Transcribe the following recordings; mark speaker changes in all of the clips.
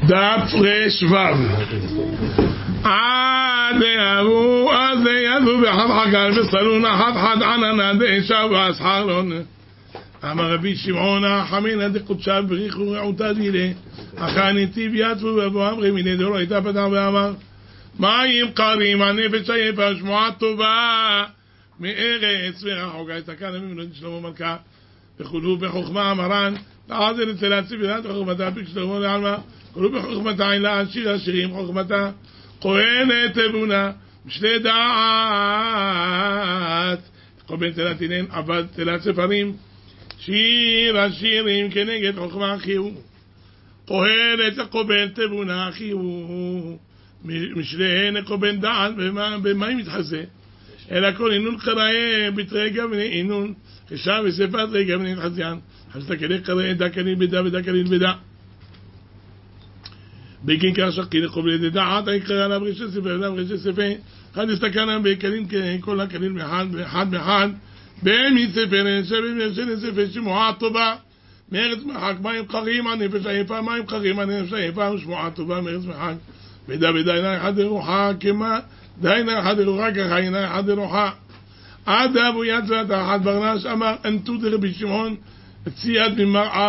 Speaker 1: דף רשבב עד יבוא אז ידו בחד חגר וסלון חד חד עננה דאשה ואסחרון אמר רבי שמעון חמינא דקודשה בריחו רעותה דילה החניתיב יתפו ובואם רמיני דורו הייתה פתח ואמר מים קרים הנפש היפה שמועה טובה מארץ ורחוקה הסתכל ממנו שלמה מלכה וכולו בחוכמה אמרן לעזר אצל להציב ידעת חוכמתה בקשלמה לעלמה כולו בחוכמתה אין לה עשיר עשירים חוכמתה כהנת תבונה משלי דעת כל בין תלת עינן עבד תלת ספרים שיר השירים כנגד חוכמה אחיהו כהנת קובל תבונה אחיהו משליהן קובל דעת במה היא מתחזה אלא כל עינון קראה בתרגע עינון חשב וספת רגע ונתחזיין חשת כדי קראה דע כליל בדע ודע כליל בדע בגין כאשקי לקובל דעת היקרא עליו רשת ספר עליו רשת ספר אחד הסתכל עליהם בכליל כל הכליל מאחד במי ספר נשב ספר שמועה טובה מארץ מחק מים קרים הנפש היפה מים קרים הנפש היפה ושמועה טובה מארץ מחק בדע ודע אחד רוחה כמה דיינה אחד רוחה כחיינה אחד רוחה עד אבו יצא תחת ברנש אמר אנתו דרבי שמעון ציית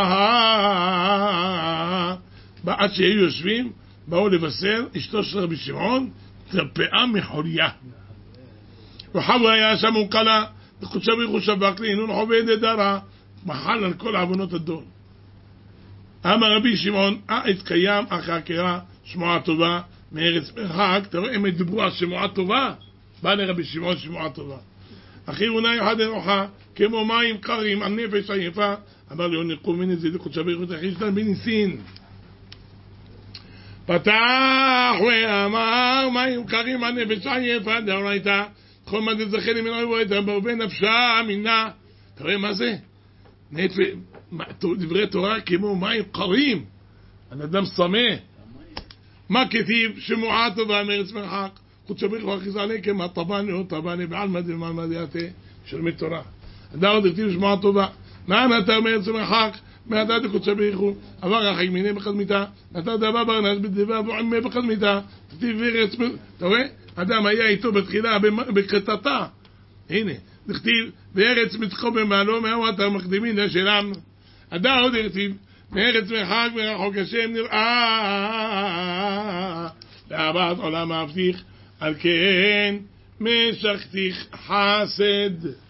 Speaker 1: ממראה בעד שהיו יושבים באו לבשר אשתו של רבי שמעון תרפאה מחוליה וחבו היה שם וקלה וחושב שבק לעינון עובד דרה מחל על כל עוונות הדור אמר רבי שמעון התקיים החקירה שמועה טובה מארץ מרחק תראה הם ידברו על שמועה טובה בא לרבי שמעון שמועה טובה אחי אולי אחד ארוחה כמו מים קרים הנפש היפה אמר לי נקום מן זה דקות שביחות אחי שלנו בניסין פתח ואמר מים קרים הנפש היפה דאורייתא כל מה דזכה לי מן רבויתא בהרבה נפשה מינה תראה מה זה דברי תורה כמו מים קרים האדם סמא מה כתיב שמועה טובה מארץ מרחק חוץ שבריחו אחיזה עליכם הטבני או טבני בעלמא דמעלמא דיאתה של מתורה אדם דכתיב שמועה טובה מה נתר מארץ מרחק מהדעת חוץ שבריחו עבר רחק מיני בחדמיתה נתר דבה ברנש בדבה ועמי בחדמיתה כתיב ארץ אתה רואה? אדם היה איתו בתחילה בקטטה הנה דכתיב בארץ מתחו במעלו מהו אתר מקדימין לשלם אדם עוד דכתיב מארץ מרחק ורחוק השם נראה לאהבת עולם מבטיח על כן משכתיך חסד